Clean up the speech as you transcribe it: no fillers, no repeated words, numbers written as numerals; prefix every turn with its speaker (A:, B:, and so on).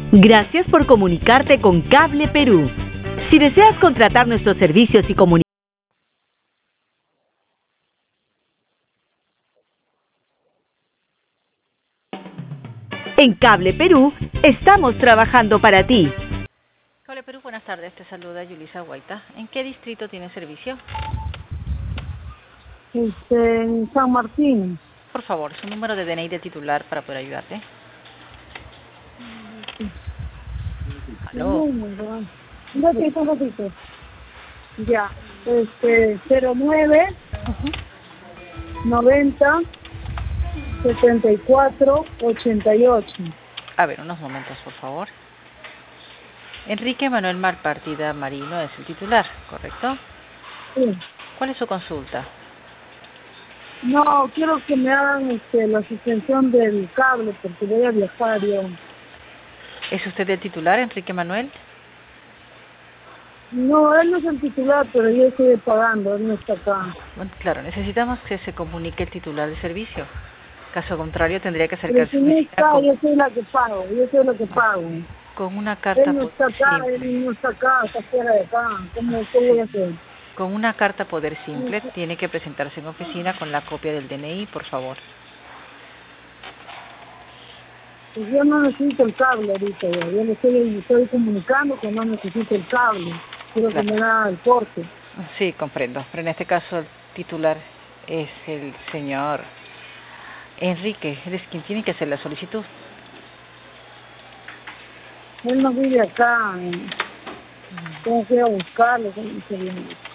A: Gracias por comunicarte con Cable Perú. Si deseas contratar nuestros servicios y comunicación, en Cable Perú estamos trabajando para ti.
B: Cable Perú, buenas tardes. Te saluda Yulisa Guaita. ¿En qué distrito tiene servicio?
C: En San Martín.
B: Por favor, su número de DNI de titular para poder ayudarte. ¿Aló?
C: Un ratito. Ya. 09 90 74 88.
B: A ver, unos momentos, por favor. Enrique Manuel Malpartida Marino es el titular, ¿correcto?
C: Sí.
B: ¿Cuál es su consulta?
C: No, quiero que me hagan la suspensión del cable porque voy a viajar yo.
B: ¿Es usted el titular, Enrique Manuel?
C: No, él no es el titular, pero yo estoy pagando, él no está acá.
B: Bueno, claro, necesitamos que se comunique el titular de servicio. Caso contrario, tendría que
C: Pero
B: acercarse
C: si
B: a
C: no
B: una
C: está,
B: oficina
C: yo soy la que pago,
B: con una carta
C: Él no está acá,
B: simple.
C: él no está acá, está fuera de acá. ¿Qué voy a hacer?
B: Con una carta poder simple, tiene que presentarse en oficina con la copia del DNI, por favor.
C: Pues yo no necesito el cable ahorita, ya. Yo le estoy comunicando que no necesito el cable. Quiero que me da el corte.
B: Sí, comprendo, pero en este caso el titular es el señor Enrique, es quien tiene que hacer la solicitud.
C: Él no vive acá. Tengo que ir a buscarlo.